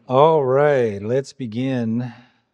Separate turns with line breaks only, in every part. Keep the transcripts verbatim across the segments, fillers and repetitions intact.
All right, let's begin.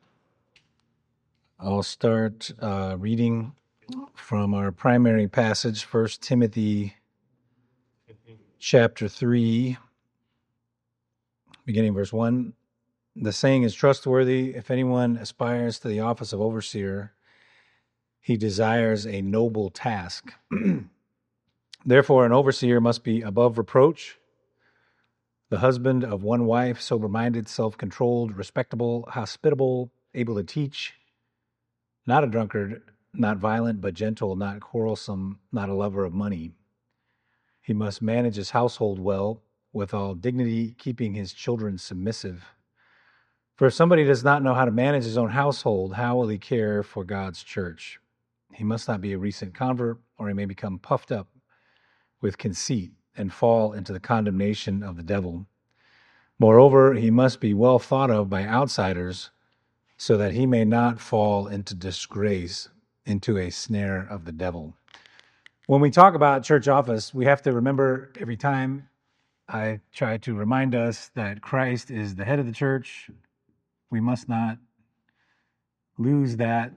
I'll start uh, reading from our primary passage, First Timothy chapter three, beginning verse one. The saying is trustworthy. If anyone aspires to the office of overseer, he desires a noble task. Therefore, an overseer must be above reproach, the husband of one wife, sober-minded, self-controlled, respectable, hospitable, able to teach, not a drunkard, not violent, but gentle, not quarrelsome, not a lover of money. He must manage his household well, with all dignity, keeping his children submissive. For if somebody does not know how to manage his own household, how will he care for God's church? He must not be a recent convert, or he may become puffed up with conceit and fall into the condemnation of the devil. Moreover, he must be well thought of by outsiders, so that he may not fall into disgrace, into a snare of the devil. When we talk about church office, we have to remember every time I try to remind us that Christ is the head of the church. We must not lose that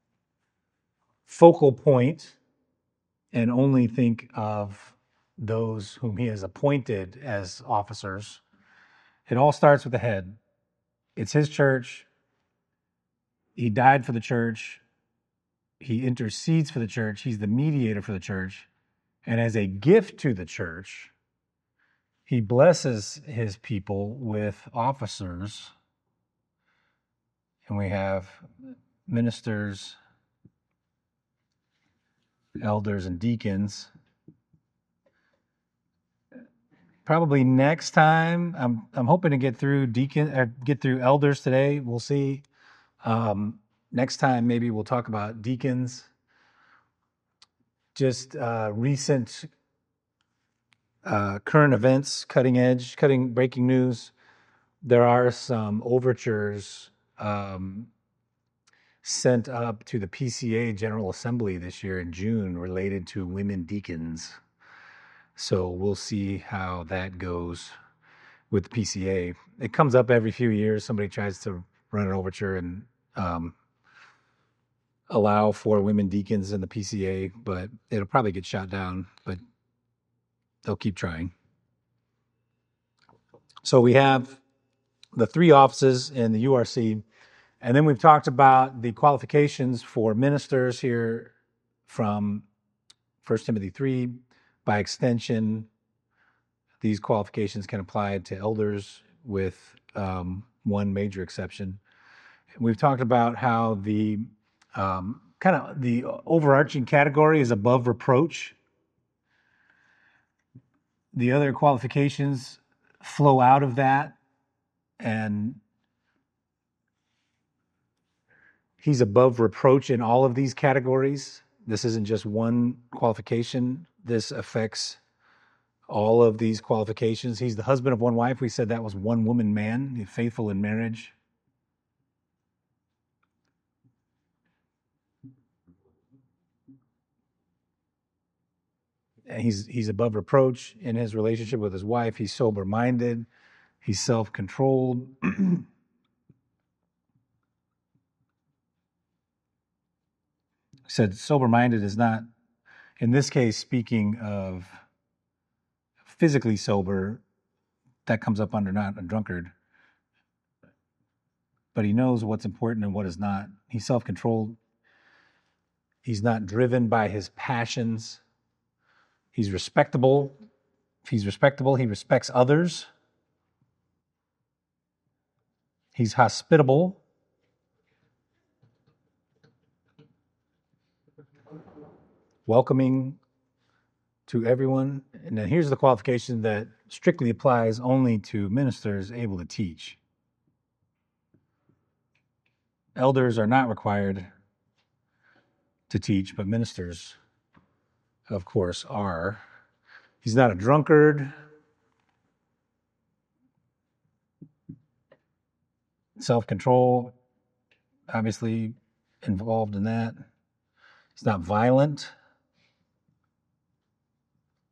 focal point and only think of those whom he has appointed as officers. It all starts with the head. It's his church. He died for the church. He intercedes for the church. He's the mediator for the church. And as a gift to the church, he blesses his people with officers. And we have ministers, elders, and deacons. Probably next time, I'm I'm hoping to get through deacon, uh, get through elders today. We'll see. Um, next time, maybe we'll talk about deacons. Just uh, recent uh, current events, cutting edge, cutting breaking news. There are some overtures um, sent up to the P C A General Assembly this year in June related to women deacons. So we'll see how that goes with the P C A. It comes up every few years. Somebody tries to run an overture and um, allow for women deacons in the P C A, but it'll probably get shot down, but they'll keep trying. So we have the three offices in the U R C, and then we've talked about the qualifications for ministers here from First Timothy three. By extension, these qualifications can apply to elders with um, one major exception. We've talked about how the um, kind of the overarching category is above reproach. The other qualifications flow out of that, and he's above reproach in all of these categories. This isn't just one qualification. This affects all of these qualifications. He's the husband of one wife. We said that was one woman man, faithful in marriage. He's he's above reproach in his relationship with his wife. He's sober-minded. He's self-controlled. Said sober-minded is not, in this case, speaking of physically sober. That comes up under not a drunkard. But he knows what's important and what is not. He's self-controlled. He's not driven by his passions. He's respectable. If he's respectable, he respects others. He's hospitable. Welcoming to everyone. And then here's the qualification that strictly applies only to ministers able to teach. Elders are not required to teach, but ministers, of course, are. He's not a drunkard. Self-control, obviously involved in that. He's not violent.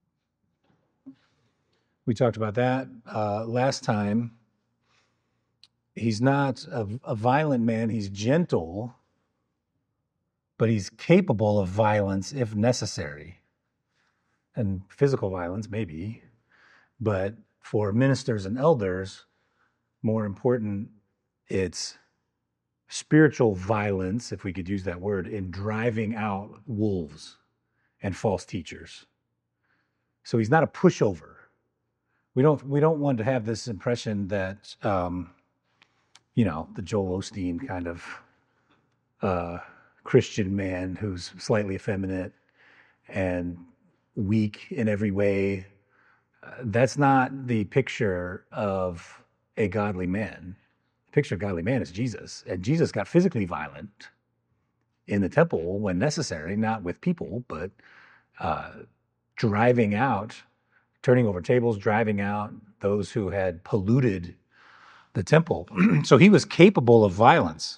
We talked about that uh, last time. he's not a, a violent man. He's gentle, but he's capable of violence if necessary. And physical violence, maybe. But for ministers and elders, more important, it's spiritual violence, if we could use that word, in driving out wolves and false teachers. So he's not a pushover. We don't we don't want to have this impression that um, you know, the Joel Osteen kind of uh, Christian man who's slightly effeminate and weak in every way. Uh, that's not the picture of a godly man. The picture of a godly man is Jesus, and Jesus got physically violent in the temple when necessary, not with people, but uh, driving out, turning over tables, driving out those who had polluted the temple. So he was capable of violence.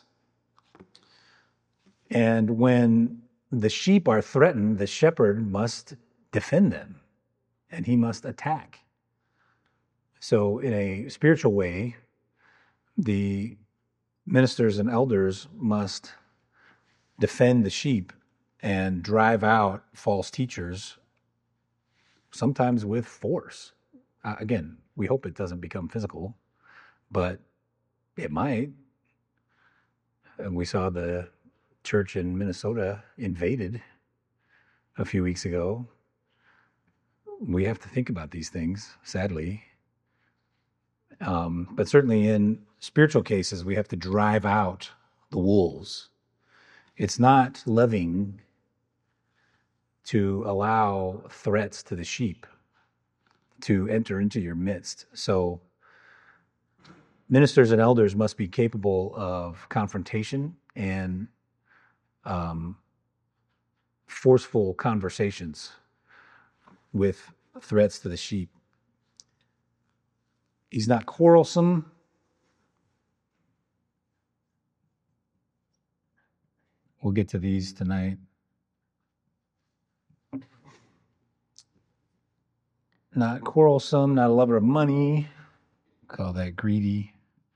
And when the sheep are threatened, the shepherd must defend them and he must attack. So in a spiritual way, the ministers and elders must defend the sheep and drive out false teachers, sometimes with force. Uh, again, we hope it doesn't become physical, but it might. And we saw the church in Minnesota invaded a few weeks ago. We have to think about these things, sadly. Um, but certainly in spiritual cases, we have to drive out the wolves. It's not loving to allow threats to the sheep to enter into your midst. So ministers and elders must be capable of confrontation and um, forceful conversations with threats to the sheep. He's not quarrelsome. We'll get to these tonight. Not quarrelsome, not a lover of money. Call that greedy.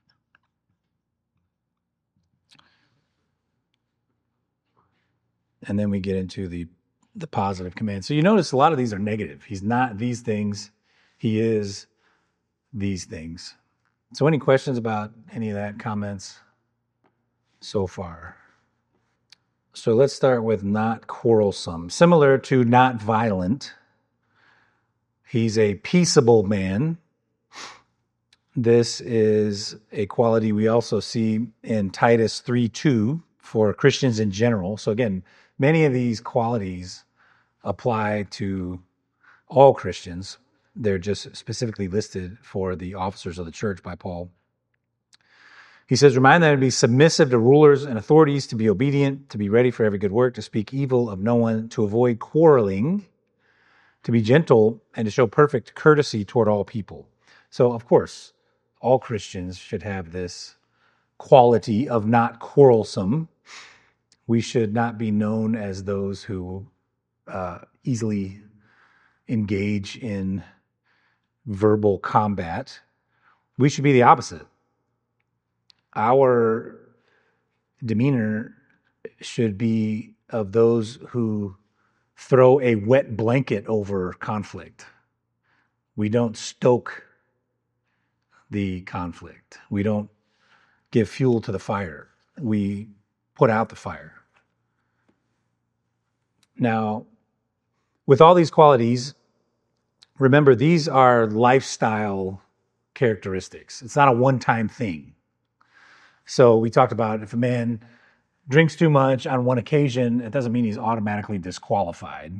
And then we get into the the positive commands. So you notice a lot of these are negative. He's not these things. He is these things. So any questions about any of that, comments so far? So let's start with not quarrelsome. Similar to not violent, he's a peaceable man. This is a quality we also see in Titus three two for Christians in general. So again, many of these qualities apply to all Christians. They're just specifically listed for the officers of the church by Paul. He says, remind them to be submissive to rulers and authorities, to be obedient, to be ready for every good work, to speak evil of no one, to avoid quarreling, to be gentle, and to show perfect courtesy toward all people. So, of course, all Christians should have this quality of not quarrelsome. We should not be known as those who uh, easily engage in verbal combat. We should be the opposite. Our demeanor should be of those who throw a wet blanket over conflict. We don't stoke the conflict. We don't give fuel to the fire. We put out the fire. Now, with all these qualities, remember, these are lifestyle characteristics. It's not a one-time thing. So we talked about if a man drinks too much on one occasion, it doesn't mean he's automatically disqualified.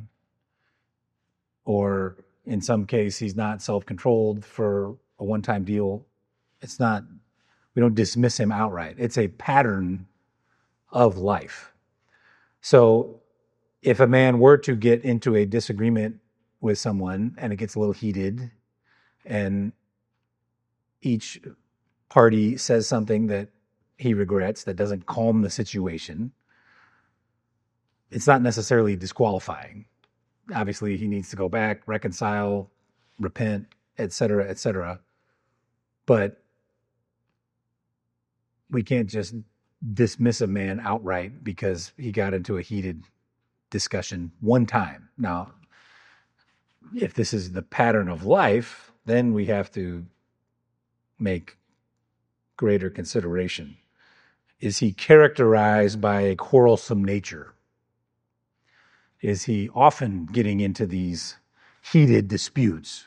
Or in some case, he's not self-controlled for a one-time deal. It's not, we don't dismiss him outright. It's a pattern of life. So if a man were to get into a disagreement with someone and it gets a little heated and each party says something that he regrets, that doesn't calm the situation, it's not necessarily disqualifying. Obviously, he needs to go back, reconcile, repent, et cetera, et cetera. But we can't just dismiss a man outright because he got into a heated discussion one time. Now, if this is the pattern of life, then we have to make greater consideration. Is he characterized by a quarrelsome nature? Is he often getting into these heated disputes?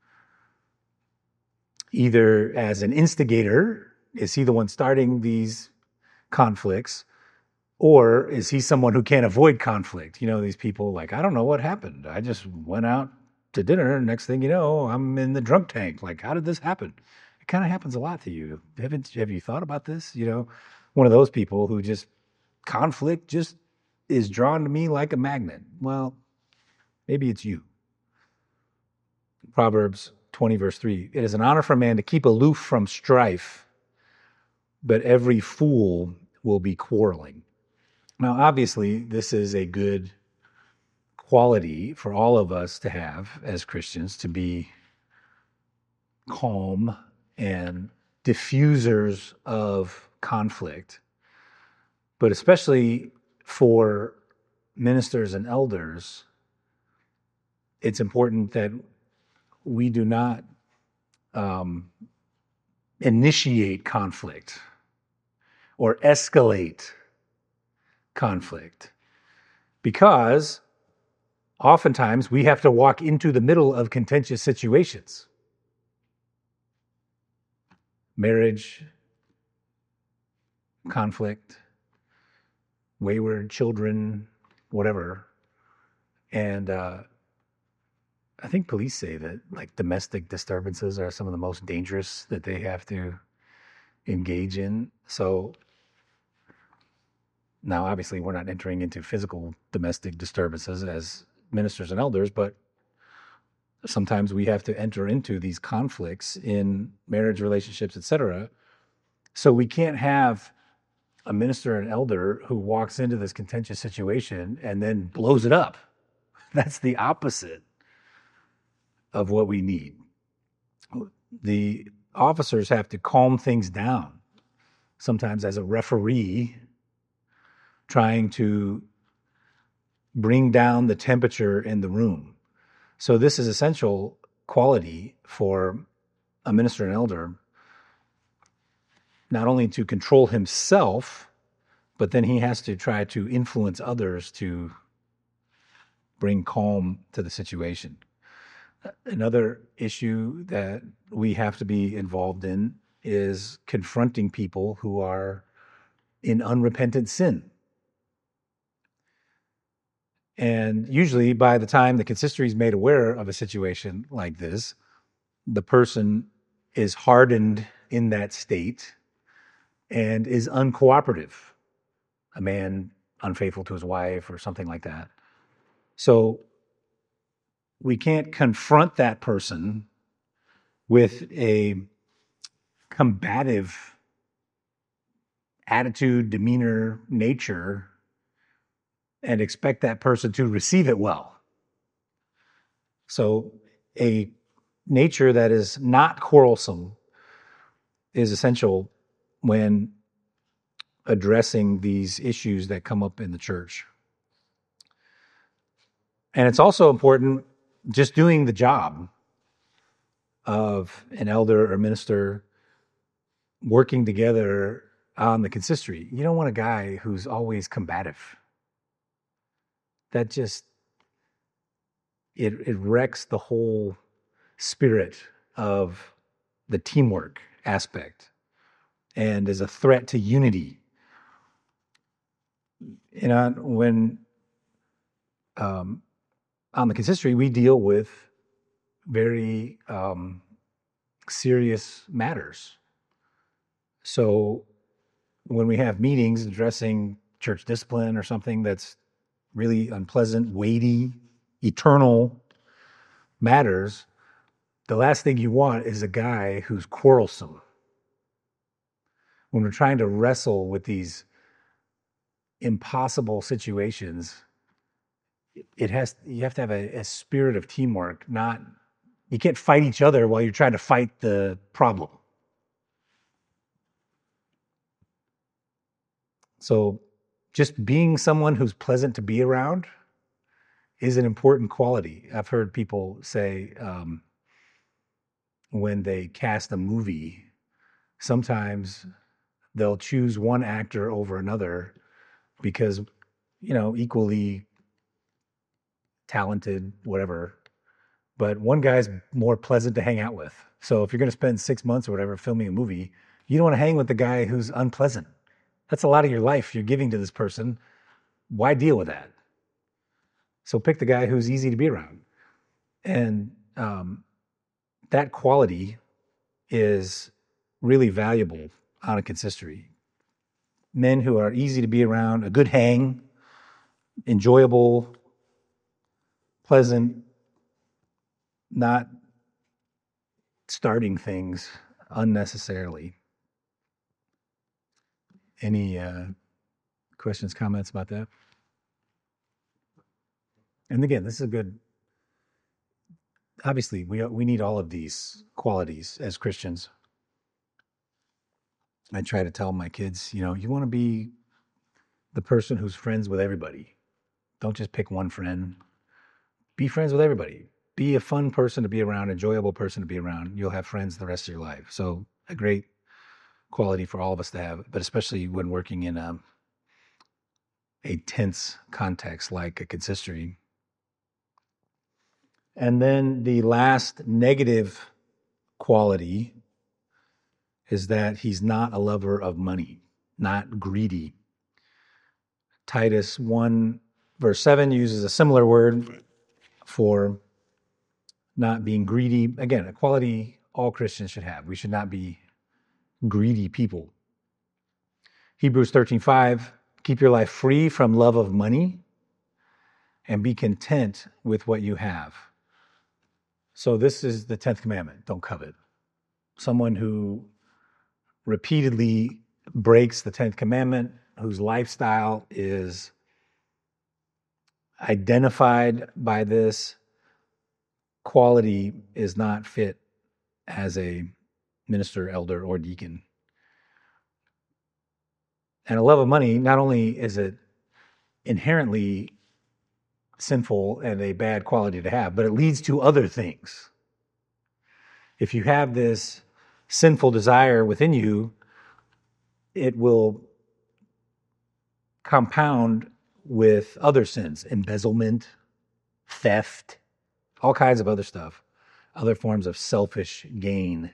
Either as an instigator, is he the one starting these conflicts? Or is he someone who can't avoid conflict? You know, these people like, I don't know what happened. I just went out to dinner. And next thing you know, I'm in the drunk tank. Like, how did this happen? It kind of happens a lot to you. Haven't, have you thought about this? You know, one of those people who just, conflict just is drawn to me like a magnet. Well, maybe it's you. Proverbs twenty, verse three. It is an honor for a man to keep aloof from strife, but every fool will be quarreling. Now, obviously, this is a good quality for all of us to have as Christians, to be calm and diffusers of conflict. But especially for ministers and elders, it's important that we do not um, initiate conflict or escalate conflict, because oftentimes we have to walk into the middle of contentious situations. Marriage, conflict, wayward children, whatever. And uh, I think police say that like domestic disturbances are some of the most dangerous that they have to engage in. So now, obviously, we're not entering into physical domestic disturbances as ministers and elders, but sometimes we have to enter into these conflicts in marriage relationships, et cetera. So we can't have a minister and elder who walks into this contentious situation and then blows it up. That's the opposite of what we need. The officers have to calm things down, sometimes as a referee, trying to bring down the temperature in the room. So this is essential quality for a minister and elder, not only to control himself, but then he has to try to influence others to bring calm to the situation. Another issue that we have to be involved in is confronting people who are in unrepentant sin. And usually by the time the consistory is made aware of a situation like this, the person is hardened in that state and is uncooperative. A man unfaithful to his wife or something like that. So we can't confront that person with a combative attitude, demeanor, nature, and expect that person to receive it well. So a nature that is not quarrelsome is essential when addressing these issues that come up in the church. And it's also important just doing the job of an elder or minister working together on the consistory. You don't want a guy who's always combative. That just, it, it wrecks the whole spirit of the teamwork aspect and is a threat to unity. You know, when um, on the consistory, we deal with very um, serious matters. So when we have meetings addressing church discipline or something that's really unpleasant, weighty, eternal matters, the last thing you want is a guy who's quarrelsome. When we're trying to wrestle with these impossible situations, it has you have to have a, a spirit of teamwork. Not you can't fight each other while you're trying to fight the problem. So just being someone who's pleasant to be around is an important quality. I've heard people say um, when they cast a movie, sometimes they'll choose one actor over another because, you know, equally talented, whatever. But one guy's more pleasant to hang out with. So if you're going to spend six months or whatever filming a movie, you don't want to hang with the guy who's unpleasant. That's a lot of your life you're giving to this person. Why deal with that? So pick the guy who's easy to be around. And um, that quality is really valuable on a consistory. Men who are easy to be around, a good hang, enjoyable, pleasant, not starting things unnecessarily. Any uh, questions, comments about that? And again, this is a good, obviously, we we need all of these qualities as Christians. I try to tell my kids, you know, you want to be the person who's friends with everybody. Don't just pick one friend. Be friends with everybody. Be a fun person to be around, enjoyable person to be around. You'll have friends the rest of your life. So a great quality for all of us to have, but especially when working in a, a tense context like a consistory. And then the last negative quality is that he's not a lover of money, not greedy. Titus one, verse seven uses a similar word for not being greedy. Again, a quality all Christians should have. We should not be greedy people. Hebrews thirteen five, keep your life free from love of money and be content with what you have. So this is the tenth commandment, don't covet. Someone who repeatedly breaks the tenth commandment, whose lifestyle is identified by this quality, is not fit as a minister, elder, or deacon. And a love of money, not only is it inherently sinful and a bad quality to have, but it leads to other things. If you have this sinful desire within you, it will compound with other sins, embezzlement, theft, all kinds of other stuff, other forms of selfish gain.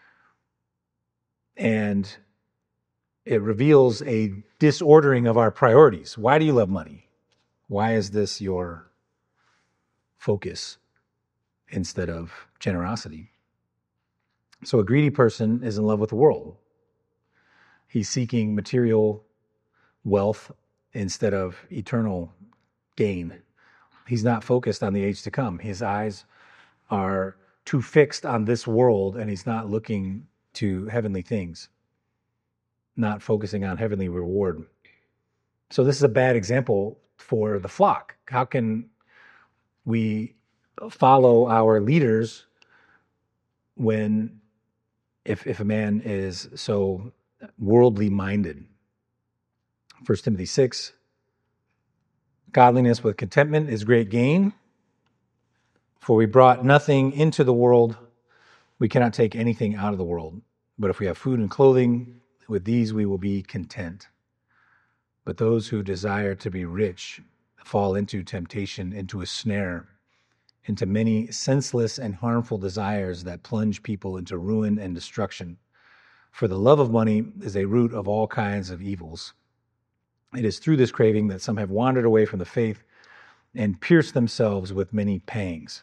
And it reveals a disordering of our priorities. Why do you love money? Why is this your focus instead of generosity? So a greedy person is in love with the world. He's seeking material wealth instead of eternal gain. He's not focused on the age to come. His eyes are too fixed on this world, and he's not looking to heavenly things, not focusing on heavenly reward. So this is a bad example for the flock. How can we follow our leaders when, if if a man is so worldly minded? First Timothy six, godliness with contentment is great gain, for we brought nothing into the world, we cannot take anything out of the world. But if we have food and clothing, with these we will be content. But those who desire to be rich fall into temptation, into a snare, into many senseless and harmful desires that plunge people into ruin and destruction. For the love of money is a root of all kinds of evils. It is through this craving that some have wandered away from the faith and pierced themselves with many pangs.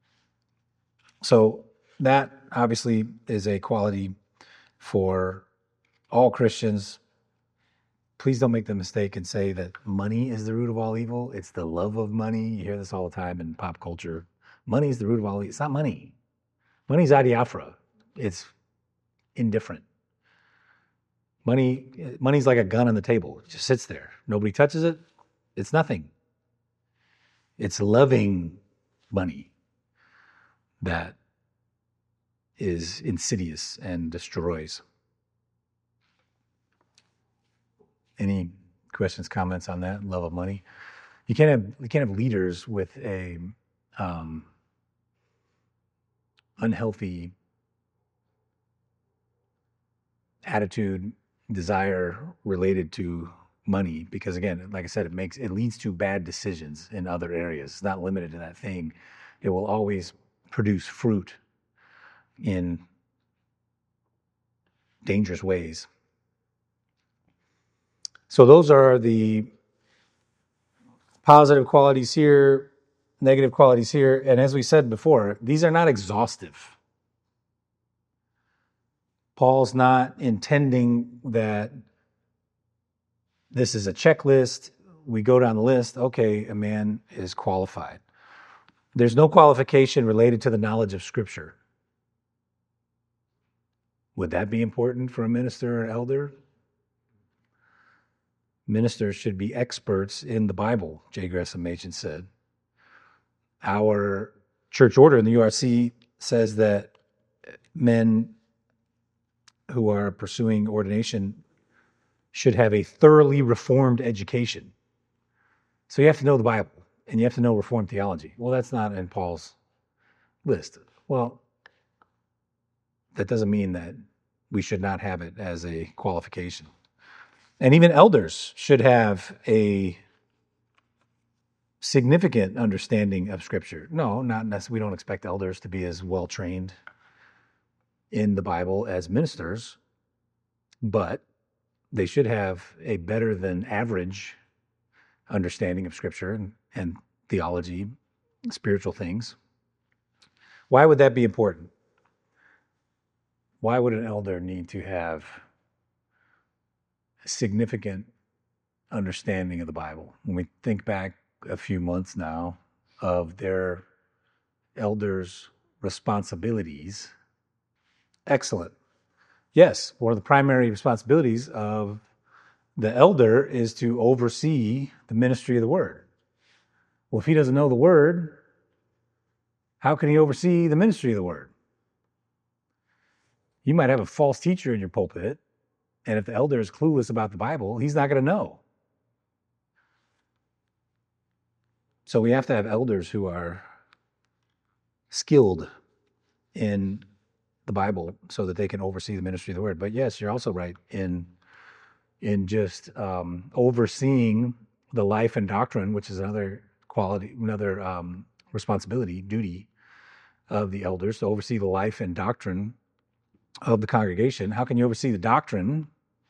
So that obviously is a quality for all Christians. Please don't make the mistake and say that money is the root of all evil. It's the love of money. You hear this all the time in pop culture. Money is the root of all evil. It's not money. Money's adiaphora. It's indifferent. Money, money's like a gun on the table. It just sits there. Nobody touches it. It's nothing. It's loving money that is insidious and destroys. Any questions, comments on that? Love of money. You can't have you can't have leaders with a um, unhealthy attitude, desire related to money, because again, like I said, it makes it leads to bad decisions in other areas. It's not limited to that thing. It will always produce fruit in dangerous ways. So those are the positive qualities here, negative qualities here. And as we said before, these are not exhaustive. Paul's not intending that this is a checklist. We go down the list. Okay, a man is qualified. There's no qualification related to the knowledge of Scripture. Would that be important for a minister or elder? Ministers should be experts in the Bible, J. Gresham Machen said. Our church order in the U R C says that men who are pursuing ordination should have a thoroughly reformed education. So you have to know the Bible and you have to know Reformed theology. Well, that's not in Paul's list. Well, that doesn't mean that we should not have it as a qualification. And even elders should have a significant understanding of Scripture. No, not necessarily. We don't expect elders to be as well trained in the Bible as ministers, but they should have a better than average understanding of Scripture and, and theology, spiritual things. Why would that be important? Why would an elder need to have a significant understanding of the Bible? When we think back a few months now of their elders' responsibilities, excellent. Yes, one of the primary responsibilities of the elder is to oversee the ministry of the Word. Well, if he doesn't know the Word, how can he oversee the ministry of the Word? You might have a false teacher in your pulpit, and if the elder is clueless about the Bible, he's not going to know. So we have to have elders who are skilled in the Bible so that they can oversee the ministry of the Word. But yes, you're also right in in just um, overseeing the life and doctrine, which is another quality, another um, responsibility, duty of the elders to oversee the life and doctrine of the congregation. How can you oversee the doctrine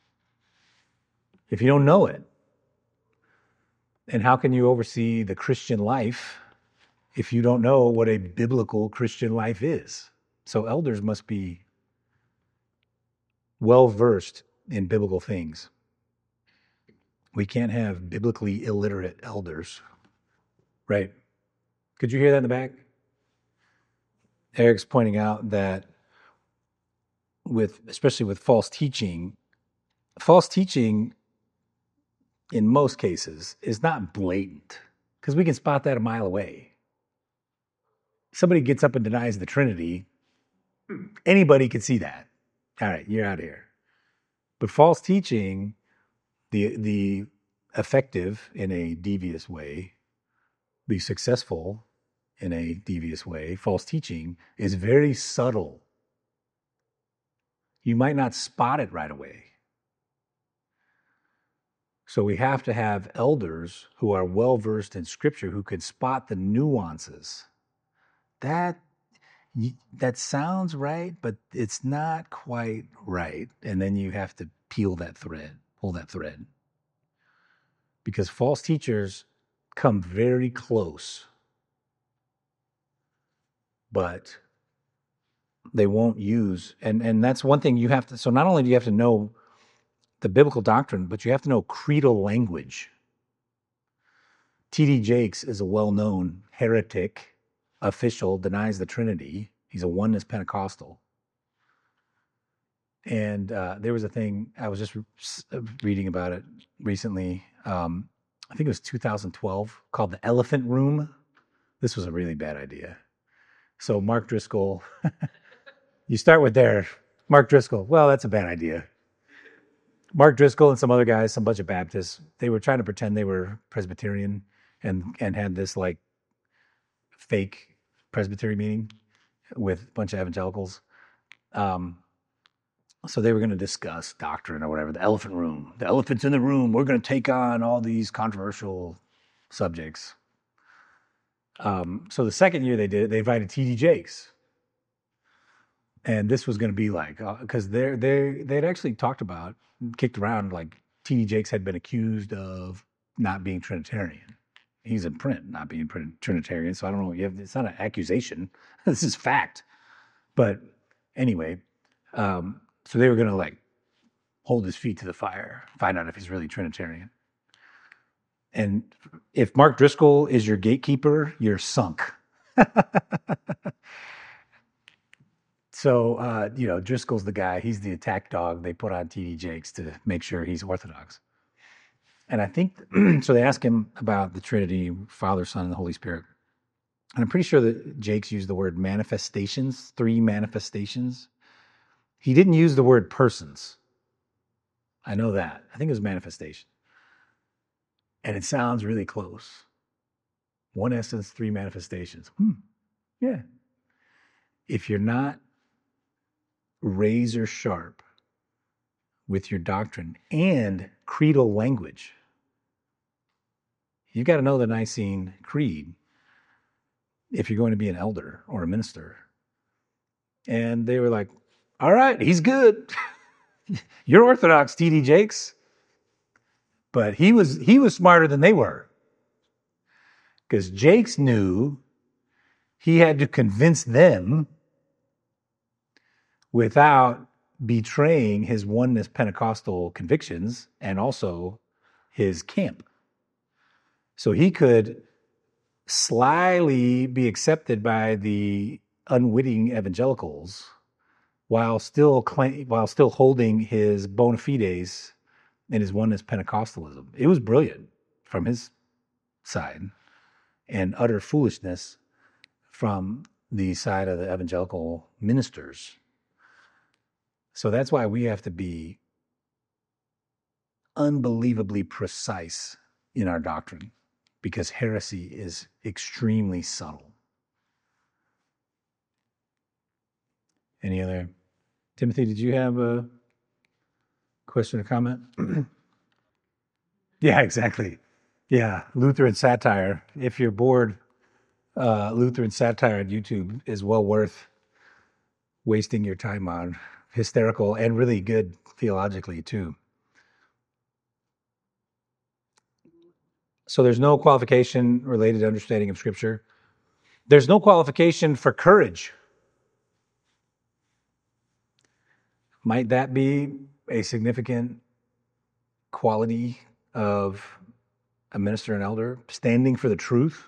if you don't know it? And how can you oversee the Christian life if you don't know what a biblical Christian life is? So elders must be well-versed in biblical things. We can't have biblically illiterate elders. Right. Could you hear that in the back? Eric's pointing out that with, especially with false teaching, false teaching in most cases is not blatant, because we can spot that a mile away. Somebody gets up and denies the Trinity, anybody can see that. All right, you're out of here. But false teaching, the the effective in a devious way, the successful in a devious way, false teaching is very subtle. You might not spot it right away. So we have to have elders who are well-versed in Scripture who can spot the nuances. That that sounds right, but it's not quite right. And then you have to peel that thread, pull that thread. Because false teachers come very close, but they won't use, and, and that's one thing you have to, so not only do you have to know the biblical doctrine, but you have to know creedal language. T D Jakes is a well-known heretic official, denies the Trinity. He's a oneness Pentecostal. And uh, there was a thing, I was just re- reading about it recently, um, I think it was two thousand twelve, called the Elephant Room. This was a really bad idea. So Mark Driscoll, you start with there, Mark Driscoll, well, that's a bad idea. Mark Driscoll and some other guys, some bunch of Baptists, they were trying to pretend they were Presbyterian and and had this like fake Presbyterian meeting with a bunch of evangelicals. Um, so they were going to discuss doctrine or whatever, the elephant room. The elephant's in the room. We're going to take on all these controversial subjects. Um, so the second year they did it, they invited T D Jakes. And this was going to be like, because uh, they they they'd actually talked about, kicked around, like T D Jakes had been accused of not being Trinitarian. He's in print, not being Trinitarian. So I don't know. You have, it's not an accusation. This is fact. But anyway, um, so they were going to like hold his feet to the fire, find out if he's really Trinitarian. And if Mark Driscoll is your gatekeeper, you're sunk. So, uh, you know, Driscoll's the guy. He's the attack dog they put on T D Jakes to make sure he's Orthodox. And I think, so they ask him about the Trinity, Father, Son, and the Holy Spirit. And I'm pretty sure that Jakes used the word manifestations, three manifestations. He didn't use the word persons. I know that. I think it was manifestation. And it sounds really close. One essence, three manifestations. Hmm. Yeah. If you're not razor sharp with your doctrine and creedal language, you've got to know the Nicene Creed if you're going to be an elder or a minister. And they were like, all right, he's good. You're Orthodox, T D Jakes. But he was he was smarter than they were. Because Jakes knew he had to convince them without betraying his oneness Pentecostal convictions and also his camp. So he could slyly be accepted by the unwitting evangelicals while still claim, while still holding his bona fides and his oneness Pentecostalism. It was brilliant from his side and utter foolishness from the side of the evangelical ministers. So that's why we have to be unbelievably precise in our doctrine, because heresy is extremely subtle. Any other? Timothy, did you have a question or comment? Yeah, exactly. Yeah, Lutheran satire. If you're bored, uh, Lutheran satire on YouTube is well worth wasting your time on. Hysterical and really good theologically too. So there's no qualification related to understanding of Scripture. There's no qualification for courage. Might that be a significant quality of a minister and elder? Standing for the truth?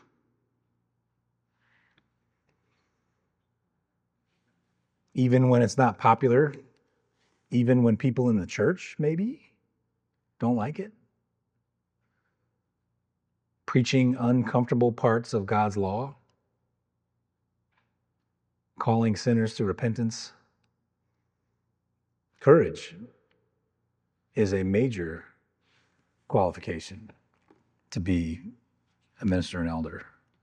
Even when it's not popular? Even when people in the church maybe don't like it? Preaching uncomfortable parts of God's law? Calling sinners to repentance? Courage is a major qualification to be a minister and elder.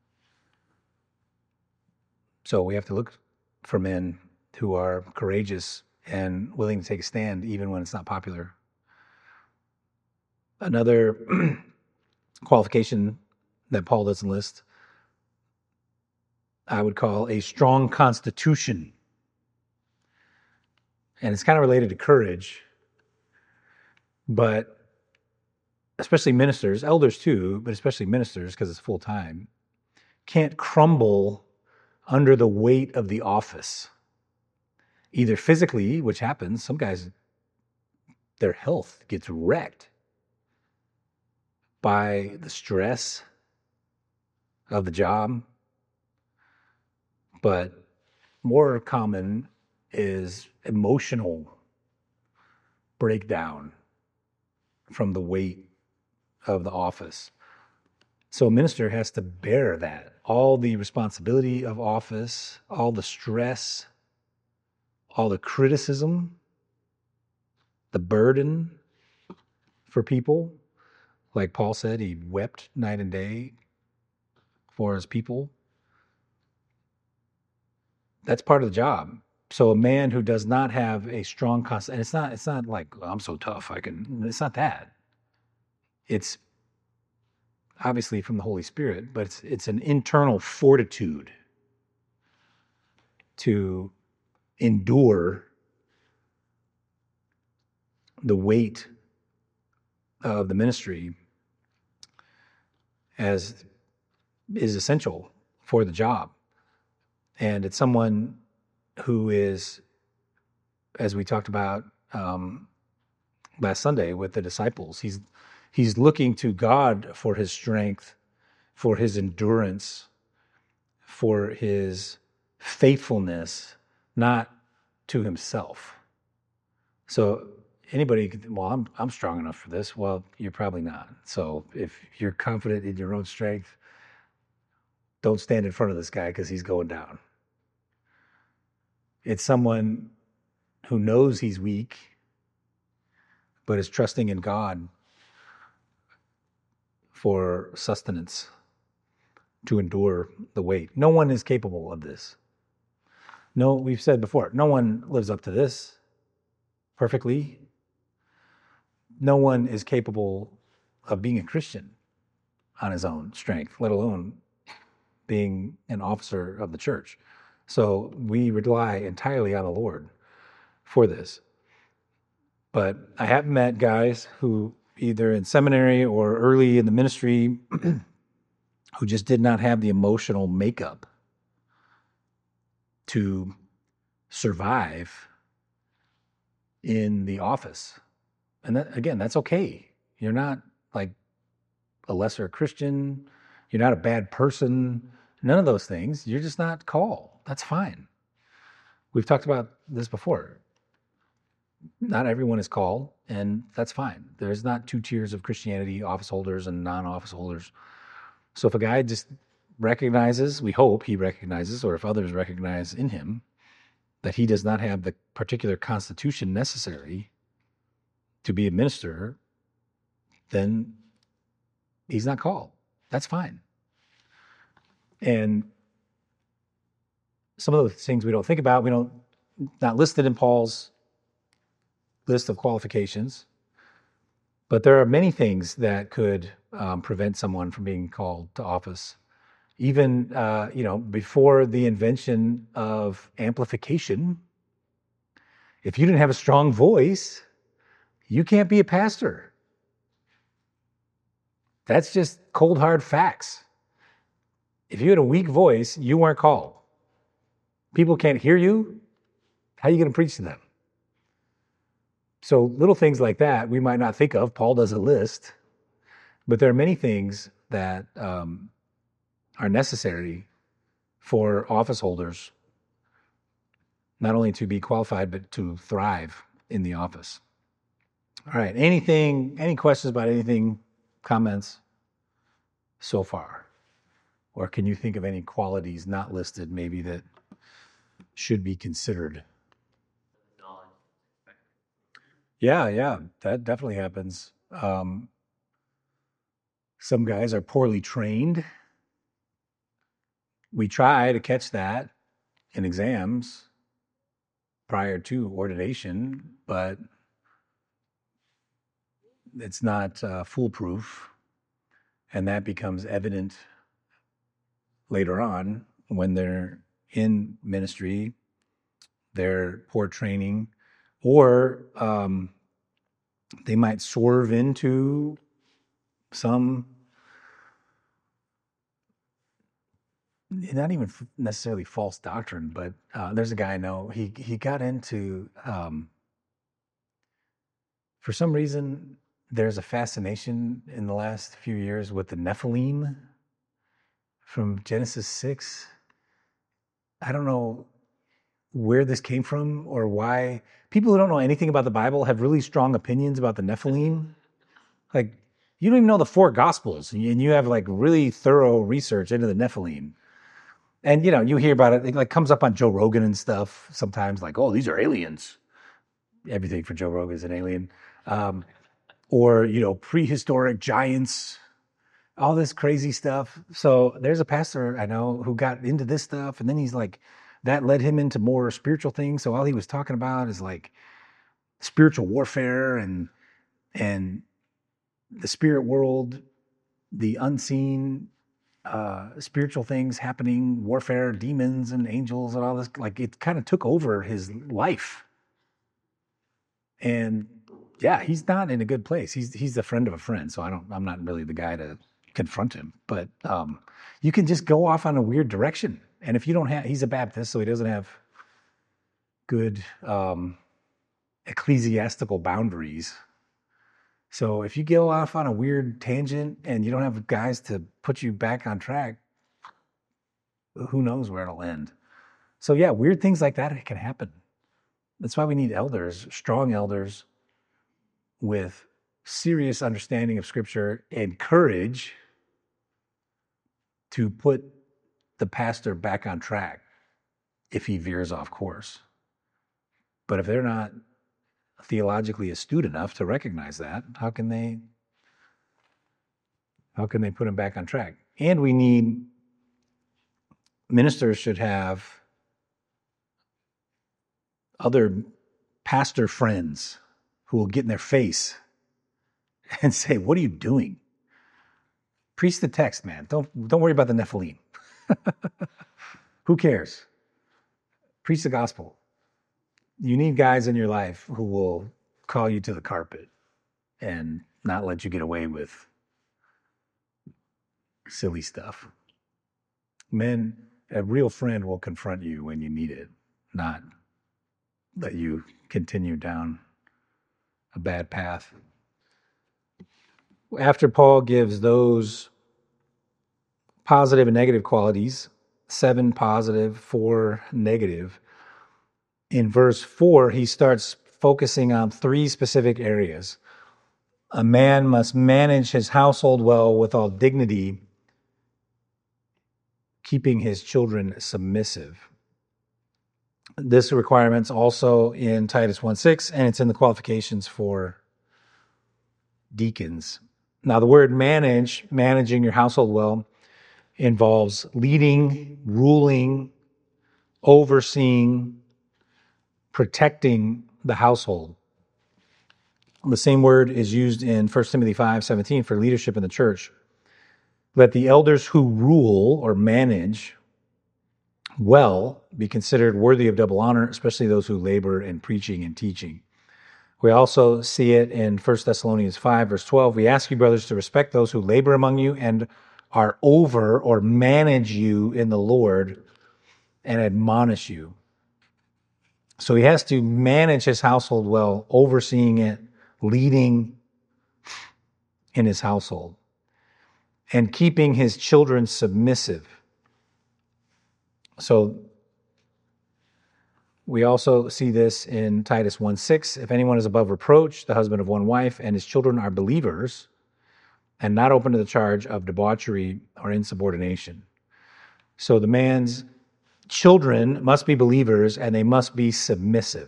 So we have to look for men who are courageous and willing to take a stand even when it's not popular. Another qualification that Paul doesn't list, I would call a strong constitution. And it's kind of related to courage, but especially ministers, elders too, but especially ministers because it's full time, can't crumble under the weight of the office. Either physically, which happens, some guys, their health gets wrecked by the stress of the job. But more common is emotional breakdown from the weight of the office. So a minister has to bear that, all the responsibility of office, all the stress, all the criticism, the burden for people. Like Paul said, he wept night and day for his people. That's part of the job. So a man who does not have a strong const, and it's not, it's not like, "Oh, I'm so tough, I can," it's not that. It's obviously from the Holy Spirit, but it's, it's an internal fortitude to endure the weight of the ministry as is essential for the job. And it's someone who is, as we talked about um, last Sunday with the disciples, he's he's looking to God for his strength, for his endurance, for his faithfulness, not to himself. So anybody could, well, I'm I'm strong enough for this. Well, you're probably not. So if you're confident in your own strength, don't stand in front of this guy because he's going down. It's someone who knows he's weak, but is trusting in God for sustenance to endure the weight. No one is capable of this. No, we've said before, no one lives up to this perfectly. No one is capable of being a Christian on his own strength, let alone being an officer of the church. So we rely entirely on the Lord for this. But I have met guys who either in seminary or early in the ministry who just did not have the emotional makeup to survive in the office. And that, again, that's okay. You're not like a lesser Christian. You're not a bad person. None of those things. You're just not called. That's fine. We've talked about this before. Not everyone is called, and that's fine. There's not two tiers of Christianity, office holders and non-office holders. So if a guy just recognizes, we hope he recognizes, or if others recognize in him, that he does not have the particular constitution necessary to be a minister, then he's not called. That's fine. And some of the things we don't think about, we don't, not listed in Paul's list of qualifications, but there are many things that could um, prevent someone from being called to office. Even, uh, you know, before the invention of amplification, if you didn't have a strong voice, you can't be a pastor. That's just cold, hard facts. If you had a weak voice, you weren't called. People can't hear you. How are you going to preach to them? So little things like that we might not think of. Paul does a list, but there are many things that um, are necessary for office holders, not only to be qualified, but to thrive in the office. All right, anything, any questions about anything, comments so far? Or can you think of any qualities not listed maybe that should be considered? Yeah, yeah, that definitely happens. Um, some guys are poorly trained. We try to catch that in exams prior to ordination, but it's not uh, foolproof. And that becomes evident later on when they're in ministry, their poor training, or um, they might swerve into some, not even necessarily false doctrine, but uh, there's a guy I know, he, he got into, um, for some reason, there's a fascination in the last few years with the Nephilim from Genesis six. I don't know where this came from or why. People who don't know anything about the Bible have really strong opinions about the Nephilim. Like, you don't even know the four Gospels, and you have like really thorough research into the Nephilim. And, you know, you hear about it, it like comes up on Joe Rogan and stuff sometimes, like, oh, these are aliens. Everything for Joe Rogan is an alien. Um, or, you know, prehistoric giants, all this crazy stuff. So there's a pastor I know who got into this stuff, and then he's like, that led him into more spiritual things. So all he was talking about is like spiritual warfare and and the spirit world, the unseen uh, spiritual things happening, warfare, demons and angels and all this. Like it kind of took over his life. And yeah, he's not in a good place. He's he's a friend of a friend, so I don't. I'm not really the guy to confront him. But um, you can just go off on a weird direction. And if you don't have, he's a Baptist, so he doesn't have good um, ecclesiastical boundaries. So if you go off on a weird tangent and you don't have guys to put you back on track, who knows where it'll end. So yeah, weird things like that can happen. That's why we need elders, strong elders with serious understanding of Scripture and courage to put the pastor back on track if he veers off course. But if they're not theologically astute enough to recognize that, how can they how can they put him back on track? And we need ministers should have other pastor friends who will get in their face and say, "What are you doing? Preach the text, man. Don't don't worry about the Nephilim. Who cares? Preach the gospel." You need guys in your life who will call you to the carpet and not let you get away with silly stuff. Men, a real friend will confront you when you need it, not let you continue down a bad path. After Paul gives those positive and negative qualities, seven positive, four negative, in verse four, he starts focusing on three specific areas. A man must manage his household well with all dignity, keeping his children submissive. This requirement's also in Titus one six, and it's in the qualifications for deacons. Now, the word manage, managing your household well, involves leading, ruling, overseeing, protecting the household. The same word is used in First Timothy five seventeen for leadership in the church. Let the elders who rule or manage well be considered worthy of double honor, especially those who labor in preaching and teaching. We also see it in First Thessalonians five, verse twelve. We ask you, brothers, to respect those who labor among you and are over or manage you in the Lord and admonish you. So he has to manage his household well, overseeing it, leading in his household, and keeping his children submissive. So we also see this in Titus one six. If anyone is above reproach, the husband of one wife, and his children are believers, and not open to the charge of debauchery or insubordination. So the man's children must be believers, and they must be submissive.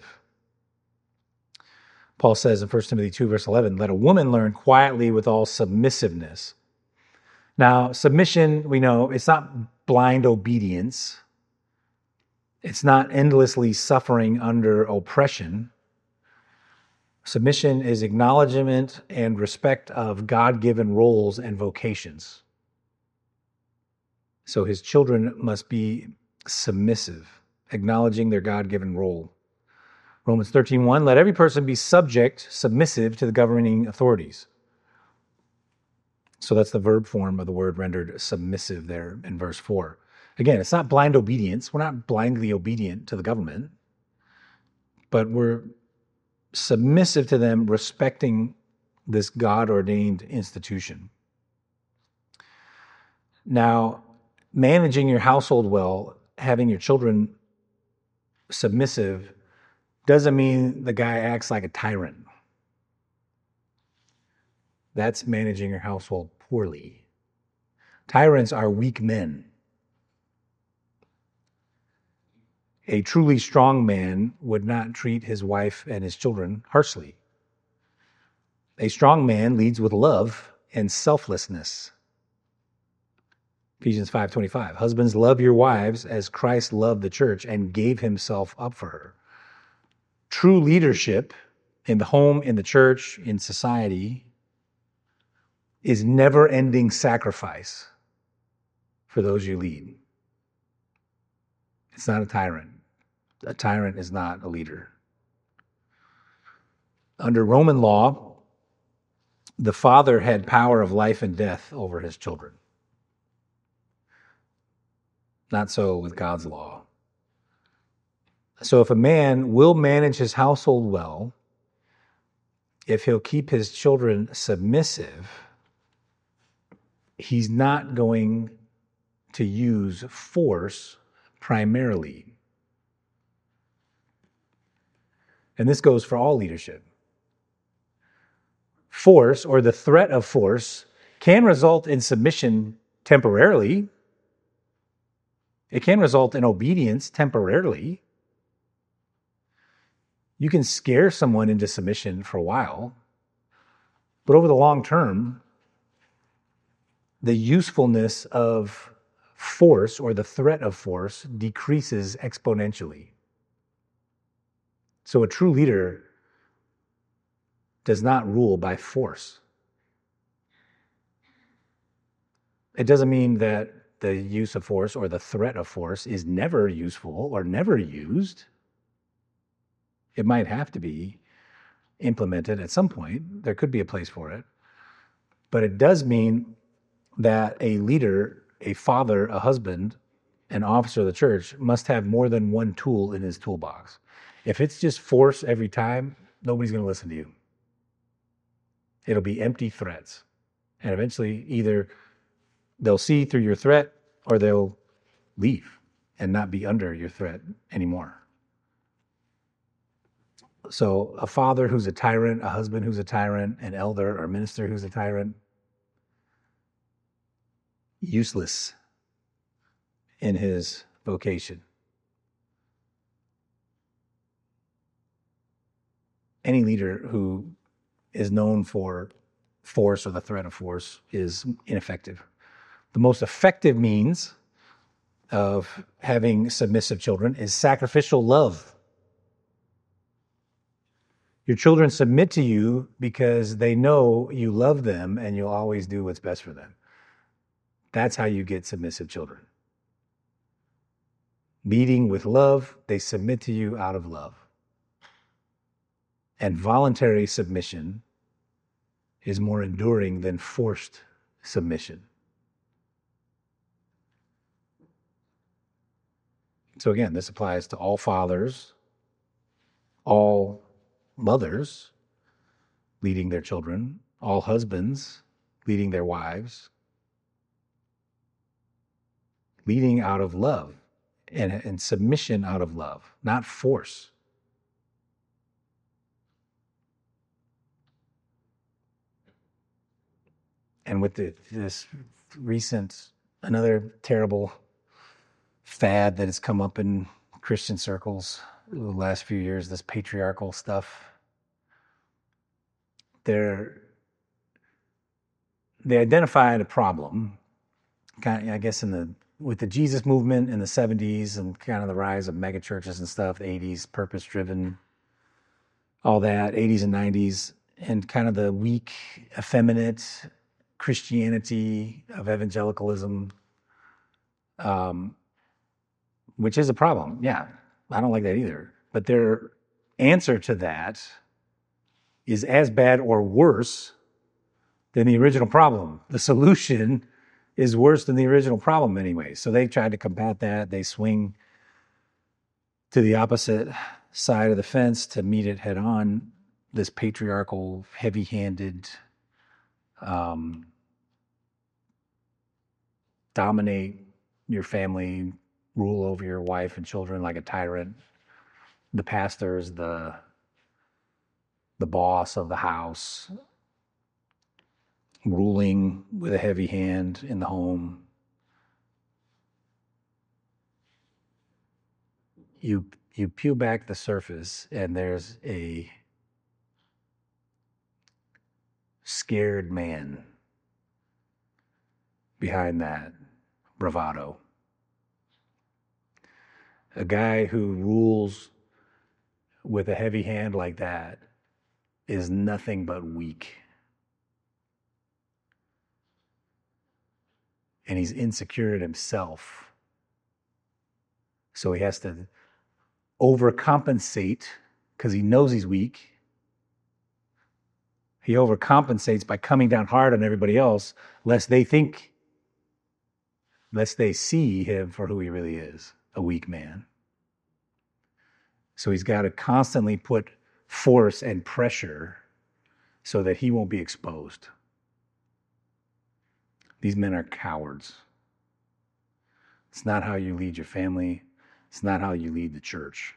Paul says in First Timothy two, verse eleven, let a woman learn quietly with all submissiveness. Now, submission, we know, it's not blind obedience. It's not endlessly suffering under oppression. Submission is acknowledgement and respect of God-given roles and vocations. So his children must be submissive, acknowledging their God-given role. Romans thirteen one, let every person be subject, submissive to the governing authorities. So that's the verb form of the word rendered submissive there in verse four. Again, it's not blind obedience. We're not blindly obedient to the government, but we're submissive to them, respecting this God-ordained institution. Now, managing your household well, having your children submissive, doesn't mean the guy acts like a tyrant. That's managing your household poorly. Tyrants are weak men. A truly strong man would not treat his wife and his children harshly. A strong man leads with love and selflessness. Ephesians five twenty-five. Husbands, love your wives as Christ loved the church and gave himself up for her. True leadership in the home, in the church, in society is never-ending sacrifice for those you lead. It's not a tyrant. A tyrant is not a leader. Under Roman law, the father had power of life and death over his children. Not so with God's law. So if a man will manage his household well, if he'll keep his children submissive, he's not going to use force primarily. And this goes for all leadership. Force, or the threat of force, can result in submission temporarily. It can result in obedience temporarily. You can scare someone into submission for a while, but over the long term, the usefulness of force, or the threat of force, decreases exponentially. So a true leader does not rule by force. It doesn't mean that the use of force or the threat of force is never useful or never used. It might have to be implemented at some point. There could be a place for it. But it does mean that a leader, a father, a husband, an officer of the church must have more than one tool in his toolbox. If it's just force every time, nobody's going to listen to you. It'll be empty threats. And eventually, either they'll see through your threat or they'll leave and not be under your threat anymore. So a father who's a tyrant, a husband who's a tyrant, an elder or minister who's a tyrant, useless in his vocation. Any leader who is known for force or the threat of force is ineffective. The most effective means of having submissive children is sacrificial love. Your children submit to you because they know you love them and you'll always do what's best for them. That's how you get submissive children. Leading with love, they submit to you out of love. And voluntary submission is more enduring than forced submission. So again, this applies to all fathers, all mothers leading their children, all husbands leading their wives, leading out of love and, and submission out of love, not force. And with the, this recent, another terrible fad that has come up in Christian circles the last few years, this patriarchal stuff, they're, they identified a problem, kind of, I guess, in the with the Jesus movement in the seventies and kind of the rise of mega churches and stuff, the eighties, purpose-driven, all that, eighties and nineties, and kind of the weak, effeminate Christianity of evangelicalism, um, which is a problem. Yeah, I don't like that either. But their answer to that is as bad or worse than the original problem. The solution is worse than the original problem anyway. So they tried to combat that. They swing to the opposite side of the fence to meet it head on. This patriarchal, heavy-handed, um, dominate your family, rule over your wife and children like a tyrant. The pastor is the, the boss of the house, ruling with a heavy hand in the home. You you peel back the surface and there's a scared man behind that bravado. A guy who rules with a heavy hand like that is nothing but weak. And he's insecure in himself. So he has to overcompensate because he knows he's weak. He overcompensates by coming down hard on everybody else, lest they think, lest they see him for who he really is, a weak man. So he's got to constantly put force and pressure so that he won't be exposed. These men are cowards. It's not how you lead your family. It's not how you lead the church.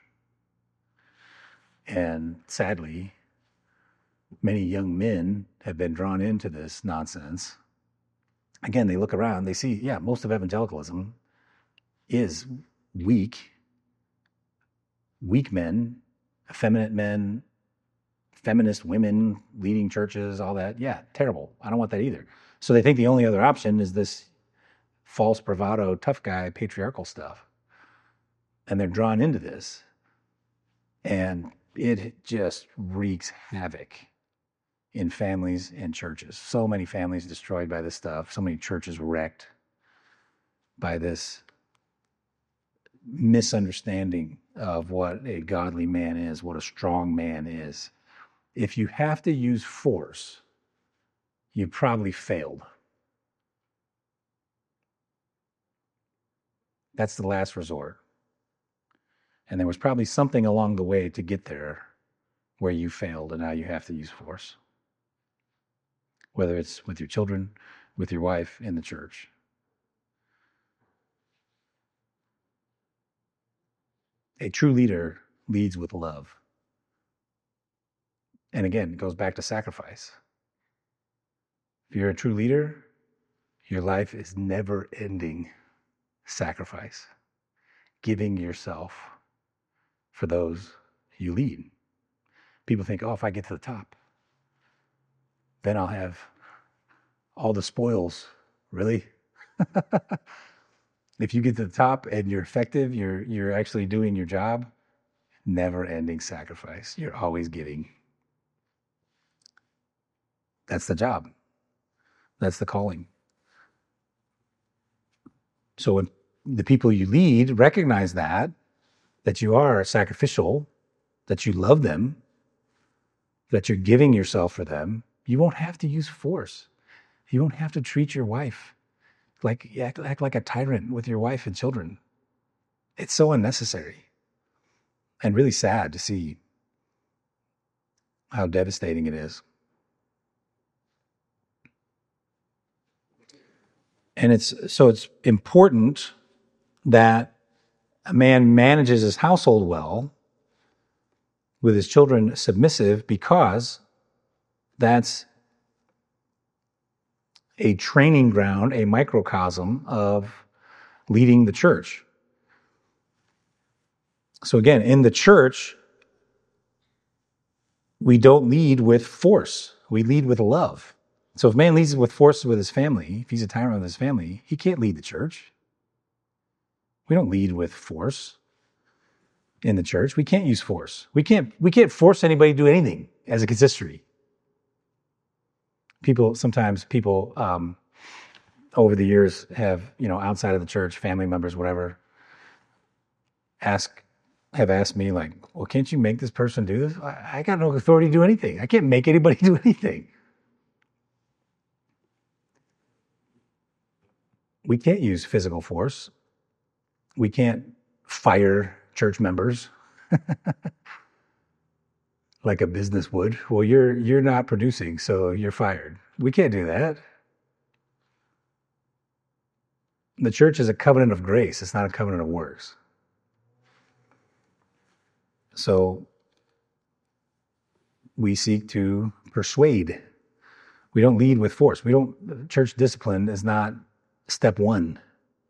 And sadly, many young men have been drawn into this nonsense. Again, they look around, they see, yeah, most of evangelicalism is weak. Weak men, effeminate men, feminist women leading churches, all that. Yeah, terrible. I don't want that either. So they think the only other option is this false bravado, tough guy, patriarchal stuff. And they're drawn into this. And it just wreaks havoc in families and churches. So many families destroyed by this stuff. So many churches wrecked by this misunderstanding of what a godly man is, what a strong man is. If you have to use force, you probably failed. That's the last resort. And there was probably something along the way to get there where you failed and now you have to use force. Whether it's with your children, with your wife, in the church. A true leader leads with love. And again, it goes back to sacrifice. If you're a true leader, your life is never-ending sacrifice. Giving yourself for those you lead. People think, oh, if I get to the top, then I'll have all the spoils. Really? If you get to the top and you're effective, you're you're actually doing your job, never-ending sacrifice. You're always giving. That's the job. That's the calling. So when the people you lead recognize that, that you are sacrificial, that you love them, that you're giving yourself for them, you won't have to use force. You won't have to treat your wife like act, act like a tyrant with your wife and children. It's so unnecessary and really sad to see how devastating it is. And it's so it's important that a man manages his household well, with his children submissive, because that's a training ground, a microcosm of leading the church. So again, in the church, we don't lead with force. We lead with love. So if a man leads with force with his family, if he's a tyrant with his family, he can't lead the church. We don't lead with force in the church. We can't use force. We can't, we can't force anybody to do anything as a consistory. People, sometimes people um, over the years have, you know, outside of the church, family members, whatever, ask, have asked me like, well, can't you make this person do this? I, I got no authority to do anything. I can't make anybody do anything. We can't use physical force. We can't fire church members like a business would. Well, you're you're not producing, so you're fired. We can't do that. The church is a covenant of grace. It's not a covenant of works. So we seek to persuade. We don't lead with force. We don't. Church discipline is not step one.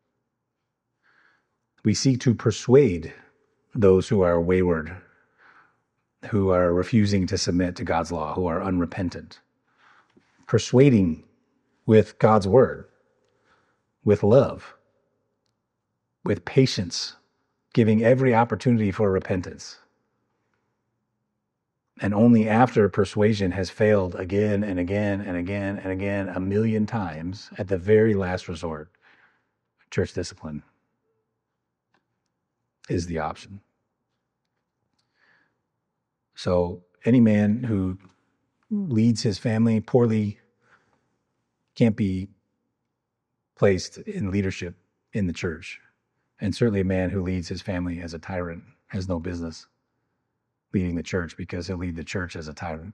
We seek to persuade those who are wayward, who are refusing to submit to God's law, who are unrepentant. persuading with God's word, with love, with patience, giving every opportunity for repentance. And only after persuasion has failed again and again and again and again, a million times, at the very last resort, church discipline is the option. So any man who leads his family poorly can't be placed in leadership in the church. And certainly a man who leads his family as a tyrant has no business leading the church, because he'll lead the church as a tyrant.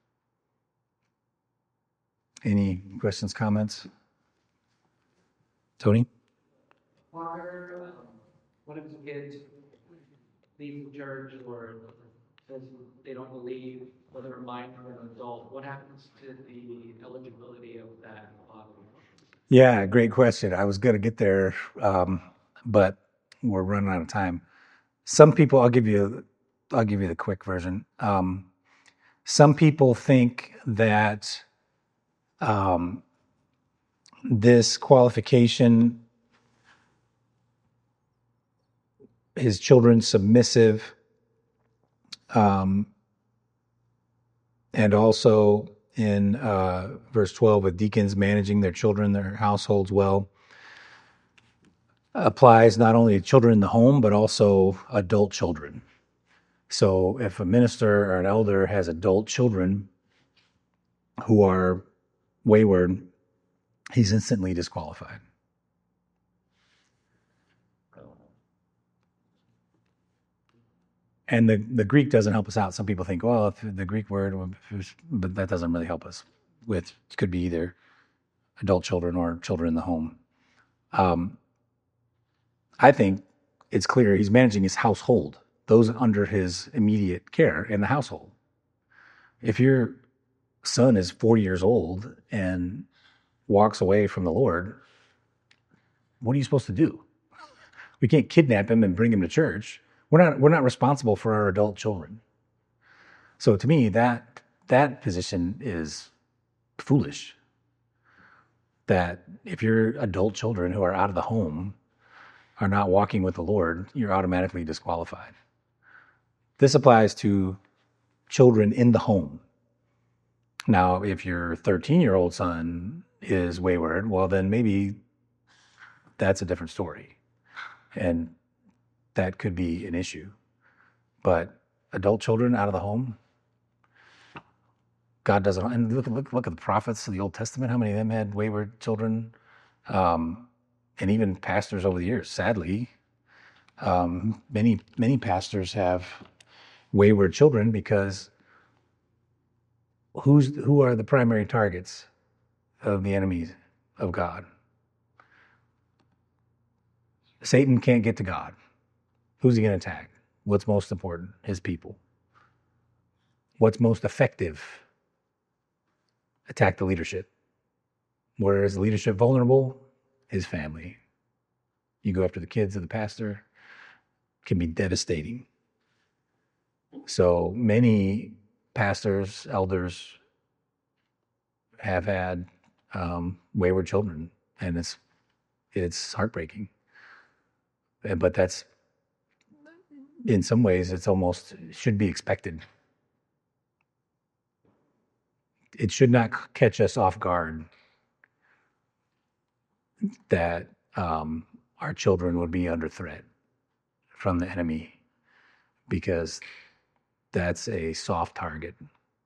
Any questions, comments? Tony?
What if kids leave the church or says they don't believe, whether they're minor or an adult? What happens to the eligibility of that father?
Yeah, great question. I was going to get there, um, but we're running out of time. Some people, I'll give you, I'll give you the quick version. Um, some people think that um, this qualification, his children submissive, um, and also in uh, verse twelve, with deacons managing their children, their households well, applies not only to children in the home, but also adult children. So if a minister or an elder has adult children who are wayward, he's instantly disqualified. And the, the Greek doesn't help us out. Some people think, well, if the Greek word, but that doesn't really help us. With it could be either adult children or children in the home. Um, I think it's clear he's managing his household, those under his immediate care in the household. If your son is forty years old and walks away from the Lord, what are you supposed to do? We can't kidnap him and bring him to church. We're not, we're not responsible for our adult children. So to me, that, that position is foolish. That if your adult children who are out of the home are not walking with the Lord, you're automatically disqualified. This applies to children in the home. Now, if your thirteen-year-old son is wayward, well, then maybe that's a different story. And that could be an issue. But adult children out of the home, God doesn't. And look, look, look at the prophets of the Old Testament. How many of them had wayward children? Um, and even pastors over the years, sadly, um, many, many pastors have wayward children, because who's who are the primary targets of the enemies of God? Satan can't get to God. Who's he going to attack? What's most important? His people. What's most effective? Attack the leadership. Where is the leadership vulnerable? His family. You go after the kids of the pastor, it can be devastating. So many pastors, elders have had um, wayward children, and it's it's heartbreaking. But that's, in some ways, it's almost should be expected. It should not catch us off guard that um, our children would be under threat from the enemy, because that's a soft target.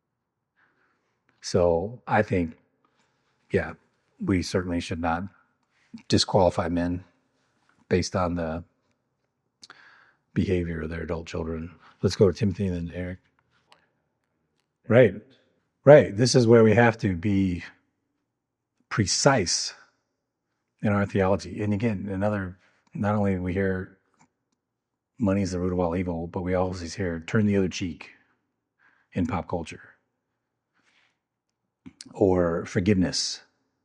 So I think, yeah, we certainly should not disqualify men based on the behavior of their adult children. Let's go to Timothy and then Eric. Right, right. This is where we have to be precise in our theology. And again, another, not only do we hear money is the root of all evil, but we always hear turn the other cheek in pop culture, or forgiveness,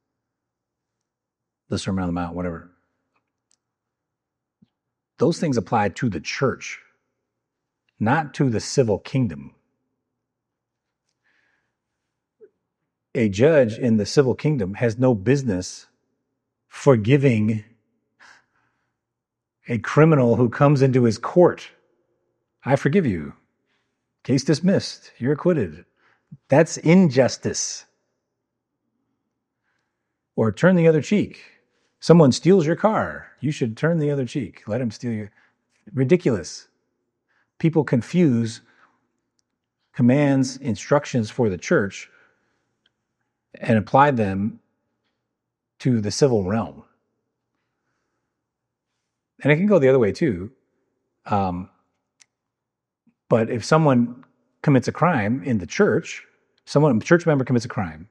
the Sermon on the Mount, whatever. Those things apply to the church, not to the civil kingdom. a judge in the civil kingdom has no business forgiving a criminal who comes into his court. I forgive you. Case dismissed. You're acquitted. That's injustice. Or turn the other cheek. Someone steals your car. You should turn the other cheek. Let him steal your... Ridiculous. People confuse commands, instructions for the church, and apply them to the civil realm. And it can go the other way too. Um, but if someone commits a crime in the church, someone, a church member commits a crime,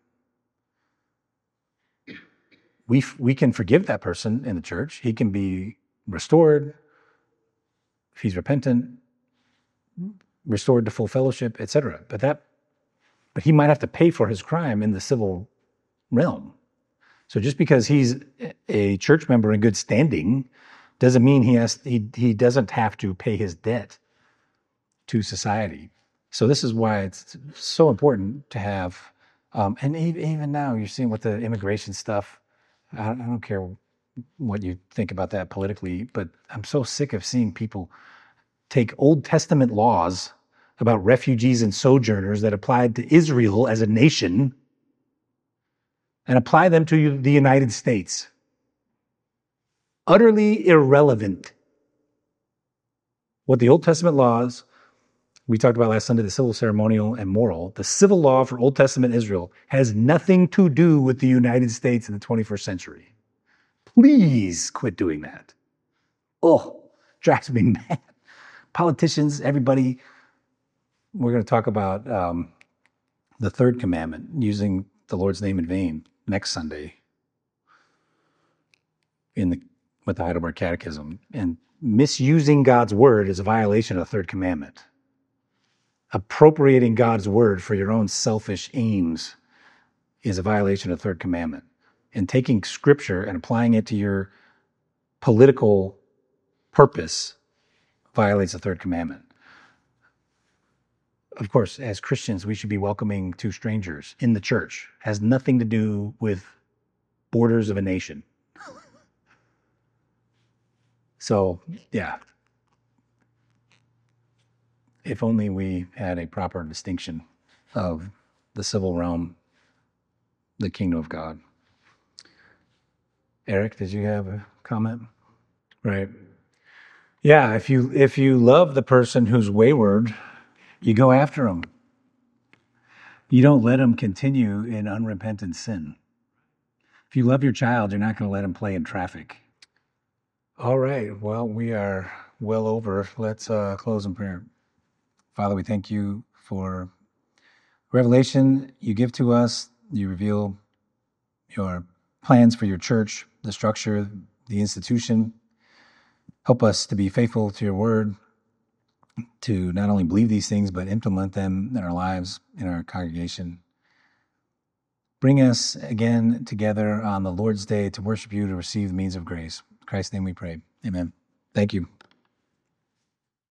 we we can forgive that person in the church. He can be restored if he's repentant, restored to full fellowship, et cetera. But that, but he might have to pay for his crime in the civil realm. So just because he's a church member in good standing doesn't mean he has he he doesn't have to pay his debt to society. So this is why it's so important to have, um, and even now you're seeing with the immigration stuff. I don't, I don't care what you think about that politically, but I'm so sick of seeing people take Old Testament laws about refugees and sojourners that applied to Israel as a nation and apply them to the United States. Utterly irrelevant. What the Old Testament laws, we talked about last Sunday, the civil, ceremonial, and moral, the civil law for Old Testament Israel has nothing to do with the United States in the twenty-first century. Please quit doing that. Oh, drives me mad. Politicians, everybody. We're going to talk about um, the third commandment, using the Lord's name in vain, next Sunday in the with the Heidelberg Catechism. And misusing God's word is a violation of the third commandment. Appropriating God's word for your own selfish aims is a violation of the third commandment. And taking scripture and applying it to your political purpose violates the third commandment. Of course, as Christians, we should be welcoming to strangers in the church. It has nothing to do with borders of a nation. So, yeah. If only we had a proper distinction of the civil realm, the kingdom of God. Eric, did you have a comment? Right. Yeah, if you if you love the person who's wayward, you go after him. You don't let him continue in unrepentant sin. If you love your child, you're not going to let him play in traffic. All right. Well, we are well over. Let's uh, close in prayer. Father, we thank you for revelation you give to us. You reveal your plans for your church, the structure, the institution. Help us to be faithful to your word, to not only believe these things, but implement them in our lives, in our congregation. Bring us again together on the Lord's Day to worship you, to receive the means of grace. In Christ's name we pray. Amen. Thank you.